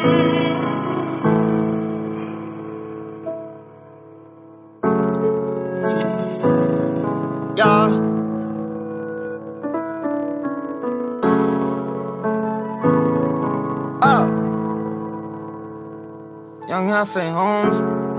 Yeah. Oh. Young Huffy Holmes.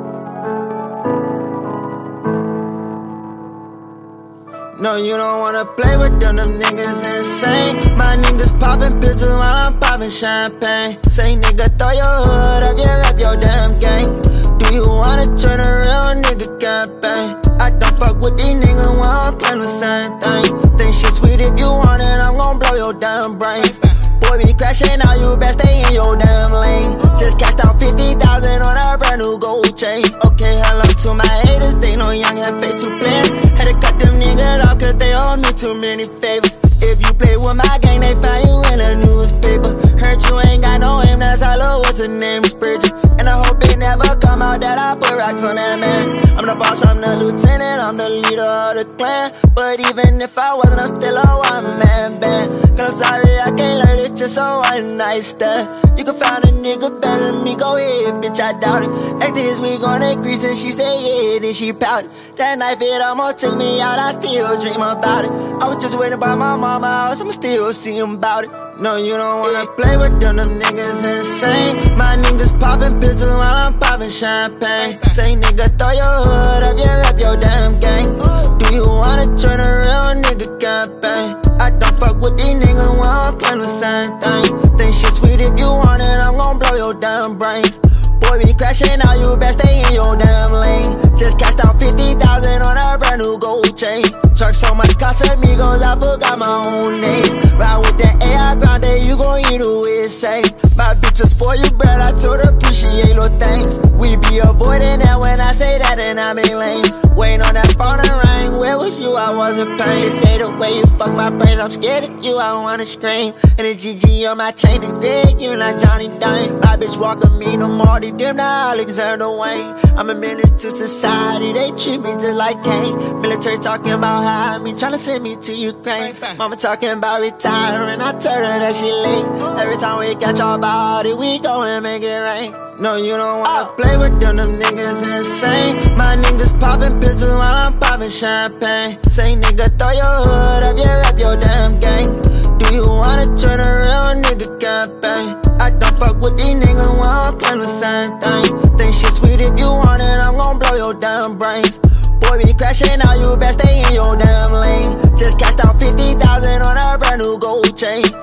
No, you don't wanna play with them niggas insane. My niggas poppin' pistols while I'm poppin' champagne. Say nigga, throw your hood up, yeah, rap your damn gang. Do you wanna turn a real nigga campaign? I don't fuck with these niggas when I'm claim the same thing. Think shit sweet if you want it, I'm gon' blow your damn brains. Boy, be crashin' out, you best stay in your damn lane. Just cashed out 50,000 on a brand new gold chain. Okay, hello to my haters, they know young and fake to play. Had to cut them niggas off cause they owe me too many favors. If you play with my gang, they find you in a newspaper. Heard you ain't got no aim, that's all I what's her name is Bridget. And I hope it never come out that I put rocks on that man. I'm the boss, I'm the lieutenant, I'm the leader of the clan. But even if I wasn't, I'm still a one-man band. Cause I'm sorry, I can't learn, it's just a one night stand. You can find a nigga better than me, go ahead, bitch, I doubt it. After this week on that grease and she said yeah, then she pouted. That knife, it almost took me out, I still dream about it. I was just waiting by my mama house, I'm still seeing about it. No, you don't wanna play with them niggas insane. My niggas poppin' pistols while I'm poppin' champagne. Say nigga, throw your hood up, yeah, rap your damn gang. Do you wanna turn a real nigga campaign? I don't fuck with these niggas when I'm claim the same thing. Think shit sweet if you want it, I'm gon' blow your damn brains. Boy, be crashin' out, you best stay in your damn lane. Just cashed out 50,000 on a brand new gold chain. Truck so much Casamigos, I forgot my own name. Ride with that AI Grande, you gon' eat a way say. My bitch will spoil you, bread, I told her appreciate little things. We be avoiding that when I say that and I make lanes. Waiting on that phone to ring, where was you? I wasn't paying. Just say the way you fuck my brains, I'm scared of you, I wanna scream. And the GG on my chain is big, you not Johnny Dane. My bitch walking me no Marty, them not Alexander Wayne. I'm a menace to society, they treat me just like Kane. Military talking about how I mean, tryna send me to Ukraine. Mama talking about retiring, I told her that she late. Every time we catch our body, we go and make it rain. No, you don't wanna play with them niggas insane. My niggas poppin' pistols while I'm poppin' champagne. Say nigga, throw your hood up, yeah, rap your damn gang. Do you wanna turn a real nigga campaign? I don't fuck with these niggas when I'm claim the same thing. Think shit sweet if you want it, I'm gon' blow your damn brains. Boy, be crashin' out, you best stay in your damn lane. Just cashed out 50,000 on a brand new gold chain.